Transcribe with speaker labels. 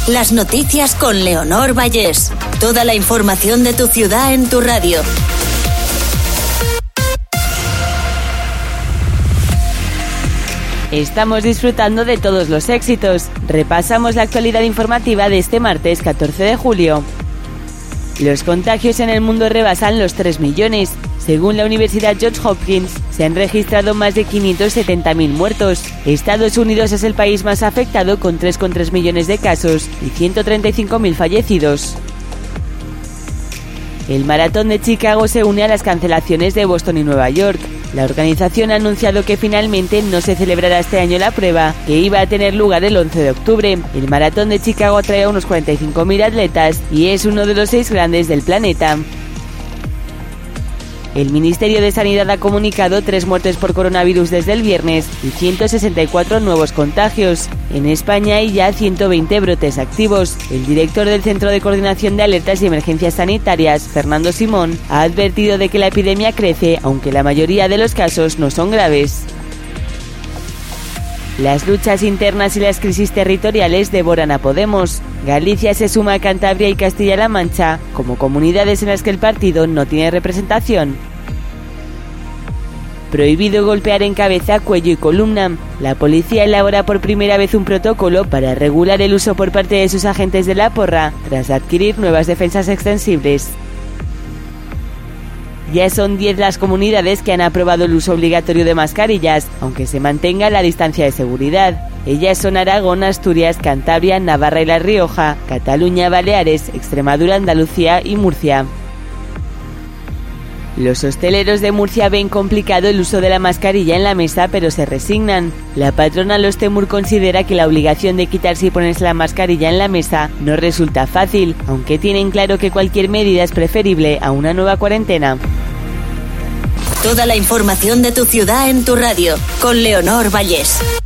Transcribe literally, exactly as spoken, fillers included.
Speaker 1: Las noticias con Leonor Vallés. Toda la información de tu ciudad en tu radio.
Speaker 2: Estamos disfrutando de todos los éxitos. Repasamos la actualidad informativa de este martes catorce de julio. Los contagios en el mundo rebasan los tres millones. Según la Universidad Johns Hopkins, se han registrado más de quinientos setenta mil muertos. Estados Unidos es el país más afectado con tres coma tres millones de casos y ciento treinta y cinco mil fallecidos. El Maratón de Chicago se une a las cancelaciones de Boston y Nueva York. La organización ha anunciado que finalmente no se celebrará este año la prueba, que iba a tener lugar el once de octubre. El Maratón de Chicago atrae a unos cuarenta y cinco mil atletas y es uno de los seis grandes del planeta. El Ministerio de Sanidad ha comunicado tres muertes por coronavirus desde el viernes y ciento sesenta y cuatro nuevos contagios. En España hay ya ciento veinte brotes activos. El director del Centro de Coordinación de Alertas y Emergencias Sanitarias, Fernando Simón, ha advertido de que la epidemia crece, aunque la mayoría de los casos no son graves. Las luchas internas y las crisis territoriales devoran a Podemos. Galicia se suma a Cantabria y Castilla-La Mancha como comunidades en las que el partido no tiene representación. Prohibido golpear en cabeza, cuello y columna. La policía elabora por primera vez un protocolo para regular el uso por parte de sus agentes de la porra, tras adquirir nuevas defensas extensibles. Ya son diez las comunidades que han aprobado el uso obligatorio de mascarillas, aunque se mantenga la distancia de seguridad. Ellas son Aragón, Asturias, Cantabria, Navarra y La Rioja, Cataluña, Baleares, Extremadura, Andalucía y Murcia. Los hosteleros de Murcia ven complicado el uso de la mascarilla en la mesa, pero se resignan. La patrona Los Temur considera que la obligación de quitarse y ponerse la mascarilla en la mesa no resulta fácil, aunque tienen claro que cualquier medida es preferible a una nueva cuarentena.
Speaker 1: Toda la información de tu ciudad en tu radio, con Leonor Vallés.